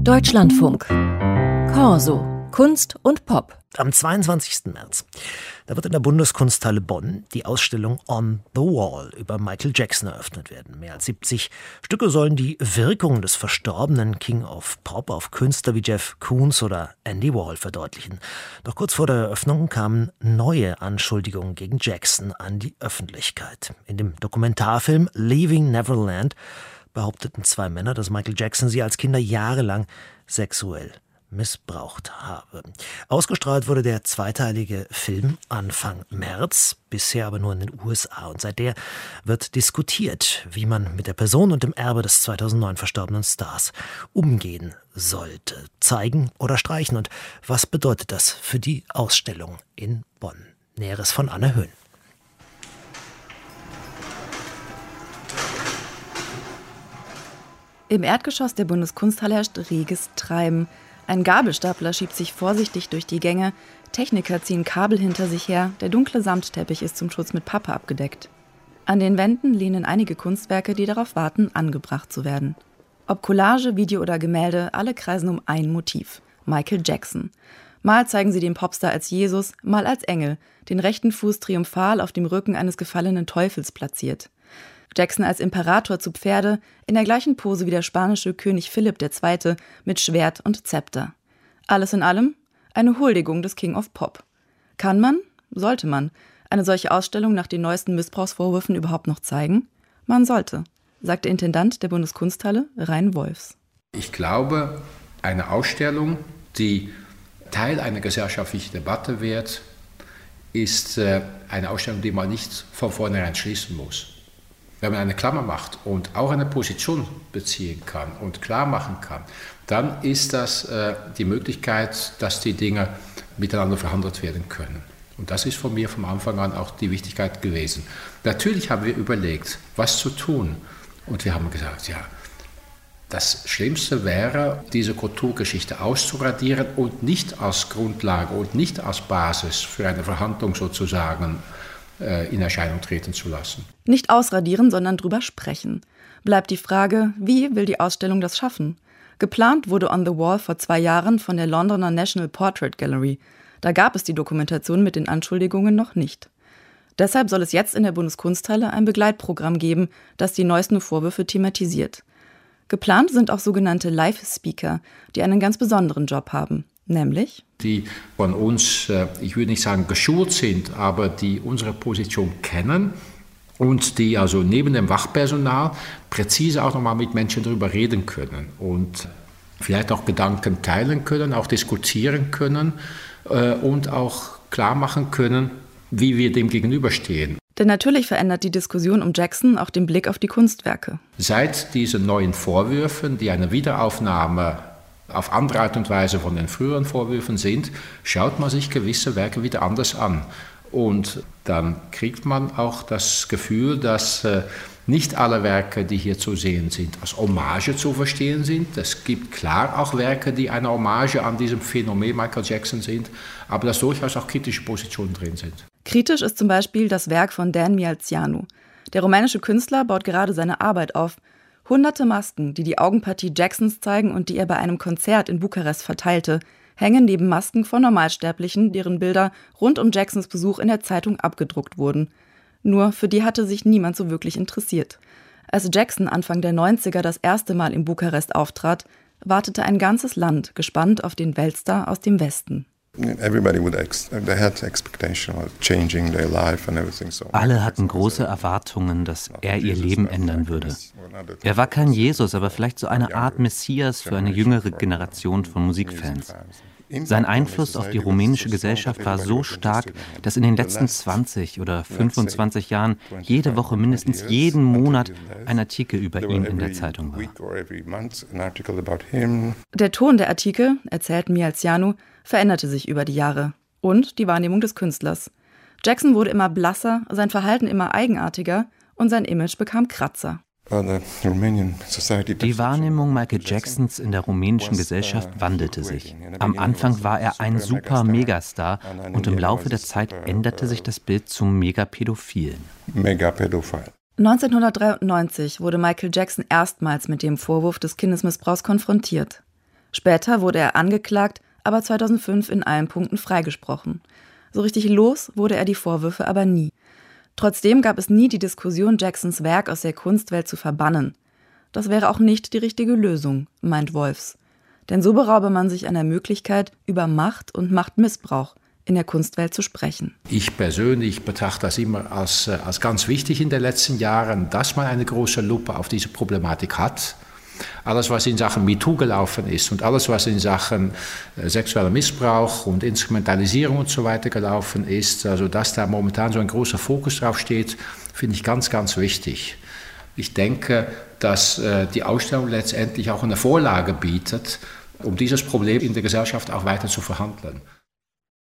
Deutschlandfunk. Corso. Kunst und Pop. Am 22. März, da wird in der Bundeskunsthalle Bonn die Ausstellung On the Wall über Michael Jackson eröffnet werden. Mehr als 70 Stücke sollen die Wirkung des verstorbenen King of Pop auf Künstler wie Jeff Koons oder Andy Warhol verdeutlichen. Doch kurz vor der Eröffnung kamen neue Anschuldigungen gegen Jackson an die Öffentlichkeit. In dem Dokumentarfilm Leaving Neverland behaupteten zwei Männer, dass Michael Jackson sie als Kinder jahrelang sexuell missbraucht habe. Ausgestrahlt wurde der zweiteilige Film Anfang März, bisher aber nur in den USA. Und seither wird diskutiert, wie man mit der Person und dem Erbe des 2009 verstorbenen Stars umgehen sollte. Zeigen oder streichen. Und was bedeutet das für die Ausstellung in Bonn? Näheres von Anne Höhn. Im Erdgeschoss der Bundeskunsthalle herrscht reges Treiben. Ein Gabelstapler schiebt sich vorsichtig durch die Gänge, Techniker ziehen Kabel hinter sich her, der dunkle Samtteppich ist zum Schutz mit Pappe abgedeckt. An den Wänden lehnen einige Kunstwerke, die darauf warten, angebracht zu werden. Ob Collage, Video oder Gemälde, alle kreisen um ein Motiv: Michael Jackson. Mal zeigen sie den Popstar als Jesus, mal als Engel, den rechten Fuß triumphal auf dem Rücken eines gefallenen Teufels platziert. Jackson als Imperator zu Pferde, in der gleichen Pose wie der spanische König Philipp II. Mit Schwert und Zepter. Alles in allem eine Huldigung des King of Pop. Kann man, sollte man, eine solche Ausstellung nach den neuesten Missbrauchsvorwürfen überhaupt noch zeigen? Man sollte, sagt der Intendant der Bundeskunsthalle, Rein Wolfs. Ich glaube, eine Ausstellung, die Teil einer gesellschaftlichen Debatte wird, ist eine Ausstellung, die man nicht von vornherein schließen muss. Wenn man eine Klammer macht und auch eine Position beziehen kann und klar machen kann, dann ist das die Möglichkeit, dass die Dinge miteinander verhandelt werden können. Und das ist von mir vom Anfang an auch die Wichtigkeit gewesen. Natürlich haben wir überlegt, was zu tun. Und wir haben gesagt, ja, das Schlimmste wäre, diese Kulturgeschichte auszuradieren und nicht als Grundlage und nicht als Basis für eine Verhandlung sozusagen in Erscheinung treten zu lassen. Nicht ausradieren, sondern drüber sprechen. Bleibt die Frage, wie will die Ausstellung das schaffen? Geplant wurde On the Wall vor 2 Jahren von der Londoner National Portrait Gallery. Da gab es die Dokumentation mit den Anschuldigungen noch nicht. Deshalb soll es jetzt in der Bundeskunsthalle ein Begleitprogramm geben, das die neuesten Vorwürfe thematisiert. Geplant sind auch sogenannte Live-Speaker, die einen ganz besonderen Job haben. Nämlich? Die von uns, ich würde nicht sagen geschult sind, aber die unsere Position kennen und die also neben dem Wachpersonal präzise auch nochmal mit Menschen darüber reden können und vielleicht auch Gedanken teilen können, auch diskutieren können und auch klar machen können, wie wir dem gegenüberstehen. Denn natürlich verändert die Diskussion um Jackson auch den Blick auf die Kunstwerke. Seit diesen neuen Vorwürfen, die eine Wiederaufnahme auf andere Art und Weise von den früheren Vorwürfen sind, schaut man sich gewisse Werke wieder anders an. Und dann kriegt man auch das Gefühl, dass nicht alle Werke, die hier zu sehen sind, als Hommage zu verstehen sind. Es gibt klar auch Werke, die eine Hommage an diesem Phänomen Michael Jackson sind, aber dass durchaus auch kritische Positionen drin sind. Kritisch ist zum Beispiel das Werk von Dan Mialcianu. Der rumänische Künstler baut gerade seine Arbeit auf. Hunderte Masken, die die Augenpartie Jacksons zeigen und die er bei einem Konzert in Bukarest verteilte, hängen neben Masken von Normalsterblichen, deren Bilder rund um Jacksons Besuch in der Zeitung abgedruckt wurden. Nur für die hatte sich niemand so wirklich interessiert. Als Jackson Anfang der 90er das erste Mal in Bukarest auftrat, wartete ein ganzes Land gespannt auf den Weltstar aus dem Westen. Alle hatten große Erwartungen, dass er ihr Leben ändern würde. Er war kein Jesus, aber vielleicht so eine Art Messias für eine jüngere Generation von Musikfans. Sein Einfluss auf die rumänische Gesellschaft war so stark, dass in den letzten 20 oder 25 Jahren jede Woche mindestens jeden Monat ein Artikel über ihn in der Zeitung war. Der Ton der Artikel, erzählt Mialcianu, veränderte sich über die Jahre. Und die Wahrnehmung des Künstlers. Jackson wurde immer blasser, sein Verhalten immer eigenartiger und sein Image bekam Kratzer. Die Wahrnehmung Michael Jacksons in der rumänischen Gesellschaft wandelte sich. Am Anfang war er ein super Megastar und im Laufe der Zeit änderte sich das Bild zum Megapädophilen. 1993 wurde Michael Jackson erstmals mit dem Vorwurf des Kindesmissbrauchs konfrontiert. Später wurde er angeklagt, aber 2005 in allen Punkten freigesprochen. So richtig los wurde er die Vorwürfe aber nie. Trotzdem gab es nie die Diskussion, Jacksons Werk aus der Kunstwelt zu verbannen. Das wäre auch nicht die richtige Lösung, meint Wolfs. Denn so beraube man sich einer Möglichkeit, über Macht und Machtmissbrauch in der Kunstwelt zu sprechen. Ich persönlich betrachte das immer als ganz wichtig in den letzten Jahren, dass man eine große Lupe auf diese Problematik hat. Alles, was in Sachen MeToo gelaufen ist und alles, was in Sachen sexueller Missbrauch und Instrumentalisierung und so weiter gelaufen ist, also dass da momentan so ein großer Fokus drauf steht, finde ich ganz, ganz wichtig. Ich denke, dass die Ausstellung letztendlich auch eine Vorlage bietet, um dieses Problem in der Gesellschaft auch weiter zu verhandeln.